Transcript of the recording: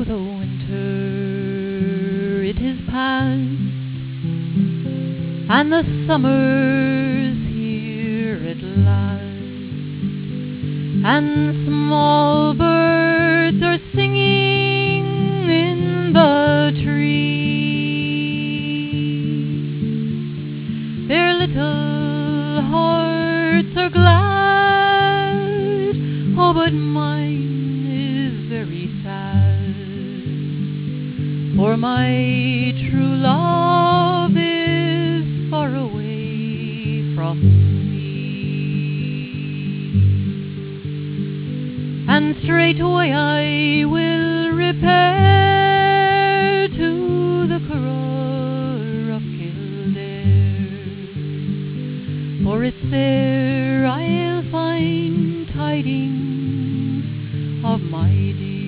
the winter, it is past, and the summer's here at last, and small birds are singing in the trees. Their little hearts are glad, oh, but mine is very sad, for my true love is far away from me. And straightway I will repair to the Curragh of Kildare, for it's there I'll find tidings of my dear.